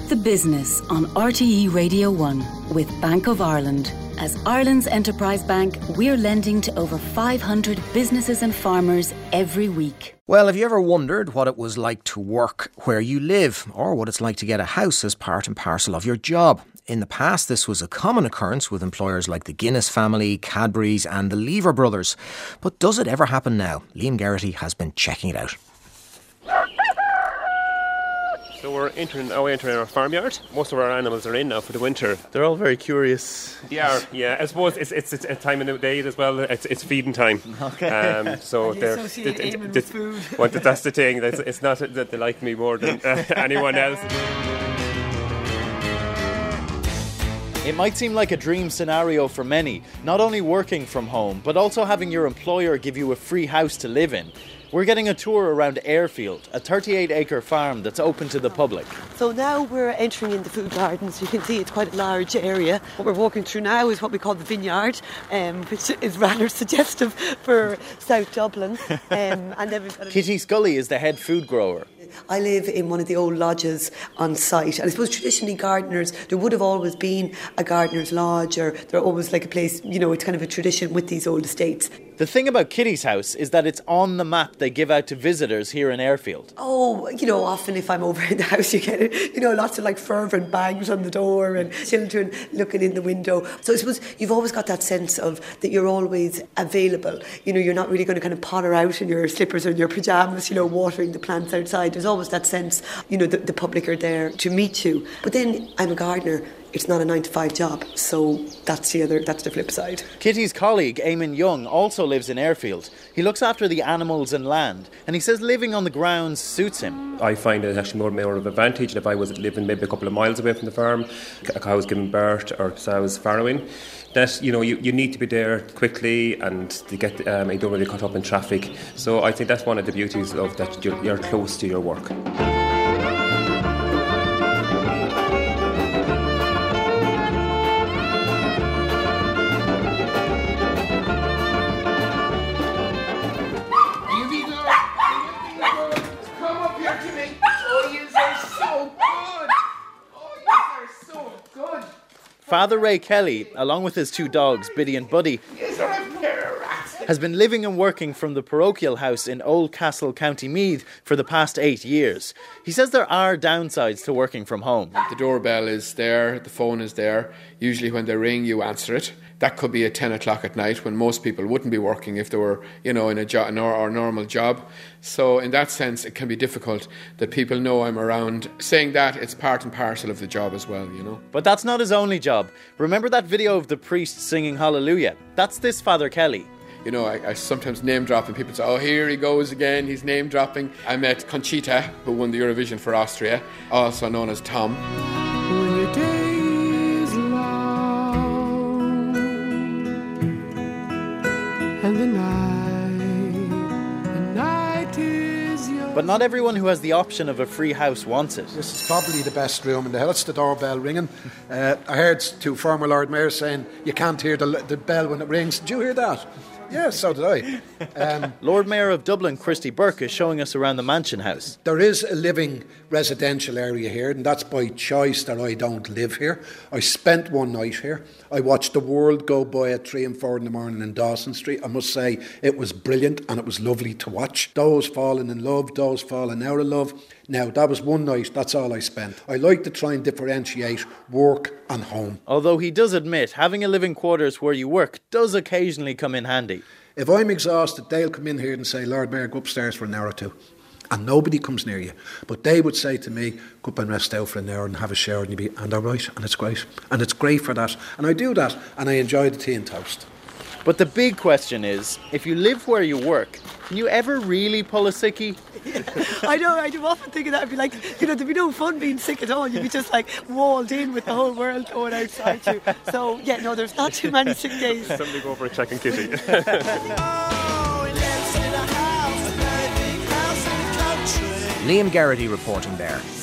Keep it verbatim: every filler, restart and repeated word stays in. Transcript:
The Business on R T E Radio one with Bank of Ireland. As Ireland's enterprise bank, we're lending to over five hundred businesses and farmers every week. Well, have you ever wondered what it was like to work where you live, or what it's like to get a house as part and parcel of your job? In the past, this was a common occurrence with employers like the Guinness family, Cadbury's and the Lever brothers. But does it ever happen now? Liam Geraghty has been checking it out. So we're entering, now we're entering our farmyard. Most of our animals are in now for the winter. They're all very curious. They are, yeah. I suppose it's it's, it's a time of the day as well. It's it's feeding time. Okay. Um, so and you they're associate th- Eamon th- with food. Well, that's the thing. It's, it's not that they like me more than uh, anyone else. It might seem like a dream scenario for many, not only working from home, but also having your employer give you a free house to live in. We're getting a tour around Airfield, a thirty-eight acre farm that's open to the public. So now we're entering in the food gardens. You can see it's quite a large area. What we're walking through now is what we call the vineyard, um, which is rather suggestive for South Dublin. Um, and then we've got a Kitty Scully is the head food grower. I live in one of the old lodges on site, and I suppose traditionally gardeners, there would have always been a gardener's lodge, or they're always like a place, you know, it's kind of a tradition with these old estates. The thing about Kitty's house is that it's on the map they give out to visitors here in Airfield. Oh, you know, often if I'm over in the house, you get it, you know, lots of like fervent bangs on the door and children looking in the window. So I suppose you've always got that sense of that you're always available. You know, you're not really going to kind of potter out in your slippers or in your pyjamas, you know, watering the plants outside. There's always that sense, you know, the, the public are there to meet you. But then I'm a gardener. It's not a nine to five job, so that's the other, that's the flip side. Kitty's colleague, Eamon Young, also lives in Airfield. He looks after the animals and land, and he says living on the grounds suits him. I find it actually more, more of an advantage if I was living maybe a couple of miles away from the farm, a cow's giving birth or sows farrowing, that, you know, you, you need to be there quickly and to get, um, you don't really cut up in traffic. So I think that's one of the beauties of that you're, you're close to your work. Father Ray Kelly, along with his two dogs, Biddy and Buddy, has been living and working from the parochial house in Oldcastle, County Meath for the past eight years. He says there are downsides to working from home. The doorbell is there, the phone is there. Usually when they ring, you answer it. That could be at ten o'clock at night when most people wouldn't be working if they were, you know, in a jo- or, or normal job. So in that sense, it can be difficult that people know I'm around. Saying that, it's part and parcel of the job as well, you know. But that's not his only job. Remember that video of the priest singing Hallelujah? That's this Father Kelly. You know, I, I sometimes name drop and people say, oh, here he goes again, he's name dropping. I met Conchita, who won the Eurovision for Austria, also known as Tom. When your day is long and the night, the night is young. But not everyone who has the option of a free house wants it. This is probably the best room in the house, the doorbell ringing. Uh, I heard two former Lord Mayors saying you can't hear the, the bell when it rings. Did you hear that? Yeah, so did I. Um, Lord Mayor of Dublin, Christy Burke, is showing us around the Mansion House. There is a living residential area here, and that's by choice that I don't live here. I spent one night here. I watched the world go by at three and four in the morning in Dawson Street. I must say it was brilliant and it was lovely to watch. Those falling in love, those falling out of love. Now, that was one night, that's all I spent. I like to try and differentiate work and home. Although he does admit having a living quarters where you work does occasionally come in handy. If I'm exhausted, they'll come in here and say, Lord Mayor, go upstairs for an hour or two. And nobody comes near you. But they would say to me, go up and rest out for an hour and have a shower and you'll be, and all right, and it's great. And it's great for that. And I do that, and I enjoy the tea and toast. But the big question is, if you live where you work, can you ever really pull a sickie? I know, I do often think of that. I'd be like, you know, there'd be no fun being sick at all. You'd be just like walled in with the whole world going outside you. So, yeah, no, there's not too many sick days. Somebody go for a check and kitty. Liam Geraghty reporting there.